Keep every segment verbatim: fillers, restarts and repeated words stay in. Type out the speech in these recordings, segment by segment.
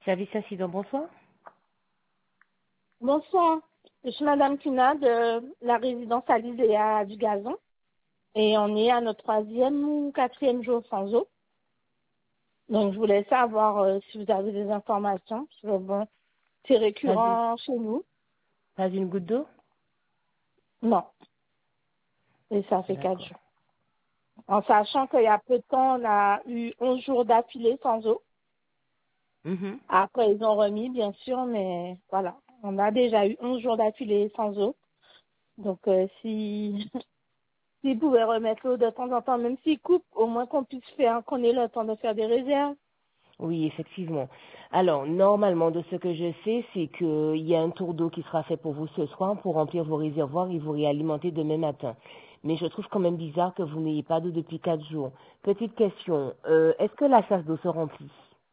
Service incident, bonsoir. Bonsoir, je suis Madame Kina de la résidence Alizéa du Gazon et on est à notre troisième ou quatrième jour sans eau. Donc je voulais savoir euh, si vous avez des informations. Parce que, bon, c'est Pas, une- récurrent chez nous. pas une goutte d'eau? Non, et ça fait quatre D'accord. jours. En sachant qu'il y a peu de temps, on a eu onze jours d'affilée sans eau. Mhm. Après, ils ont remis, bien sûr, mais voilà. On a déjà eu onze jours d'affilée sans eau. Donc, euh, si s'ils pouvaient remettre l'eau de temps en temps, même s'ils coupent, au moins qu'on puisse faire, qu'on ait le temps de faire des réserves. Oui, effectivement. Alors, normalement, de ce que je sais, c'est qu'il y a un tour d'eau qui sera fait pour vous ce soir pour remplir vos réservoirs et vous réalimenter demain matin. Mais je trouve quand même bizarre que vous n'ayez pas d'eau depuis quatre jours. Petite question, euh, est-ce que la chasse d'eau se remplit?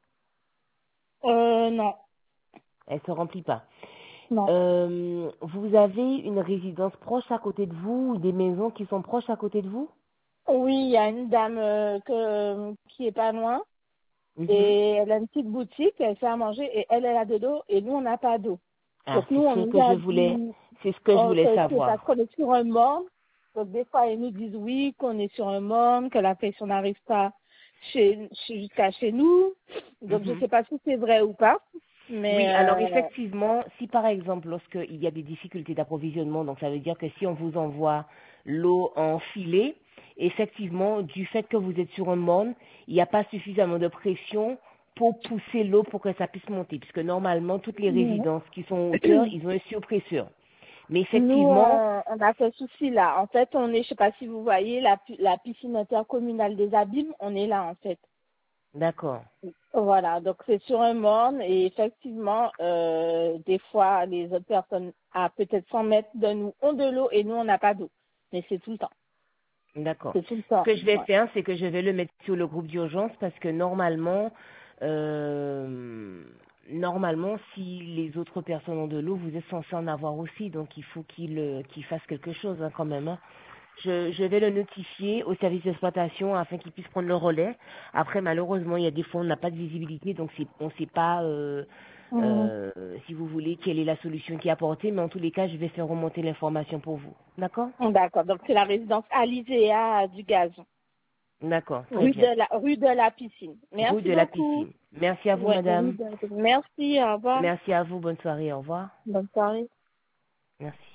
Euh, non, Elle se remplit pas. non. Euh, vous avez une résidence proche à côté de vous ou des maisons qui sont proches à côté de vous? Oui, il y a une dame euh, que, qui est pas loin Mhm. et elle a une petite boutique, elle fait à manger et elle, elle a de l'eau et nous, on n'a pas d'eau. Ah, Donc nous, c'est on ce nous que je a voulais, dit c'est ce que je euh, voulais que c'est parce savoir. qu'on est sur un morne. Donc des fois, ils nous disent oui, qu'on est sur un morne, que la pression n'arrive pas chez, chez- jusqu'à chez nous. Donc je Mhm. sais pas si c'est vrai ou pas, mais Oui, alors euh, effectivement, si par exemple, lorsqu'il y a des difficultés d'approvisionnement, donc ça veut dire que si on vous envoie l'eau en filet, effectivement, du fait que vous êtes sur un morne, il n'y a pas suffisamment de pression pour pousser l'eau pour que ça puisse monter, puisque normalement, toutes les résidences qui sont en hauteur, ils ont un surpresseur. Mais nous, effectivement, on, on a ce souci-là. En fait, on est, je sais pas si vous voyez, la, pi- la piscine intercommunale des Abîmes, on est là, en fait. d'accord, Voilà, donc c'est sur un morne et effectivement, euh, des fois, les autres personnes à peut-être cent mètres de nous ont de l'eau et nous, on n'a pas d'eau. Mais c'est tout le temps. d'accord. C'est tout le Ce temps. que je vais Ouais. faire, c'est que je vais le mettre sur le groupe d'urgence parce que normalement, euh, normalement, si les autres personnes ont de l'eau, vous êtes censé en avoir aussi, donc il faut qu'il euh, qu'il fasse quelque chose hein, quand même. hein. Je, je vais le notifier au service d'exploitation afin qu'il puisse prendre le relais. Après, malheureusement, il y a des fois on n'a pas de visibilité, donc c'est- on ne sait pas, euh, Mhm. euh, si vous voulez, quelle est la solution qui est apportée, mais en tous les cas, je vais faire remonter l'information pour vous. D'accord? D'accord, donc c'est la résidence Alizéa du Gazon, D'accord, très rue de bien. la, rue de la piscine. Route Merci de la beaucoup. piscine. Merci à vous, Ouais, rue madame. de la piscine. Merci, au revoir. Merci à vous. Bonne soirée. Au revoir. Bonne soirée. Merci.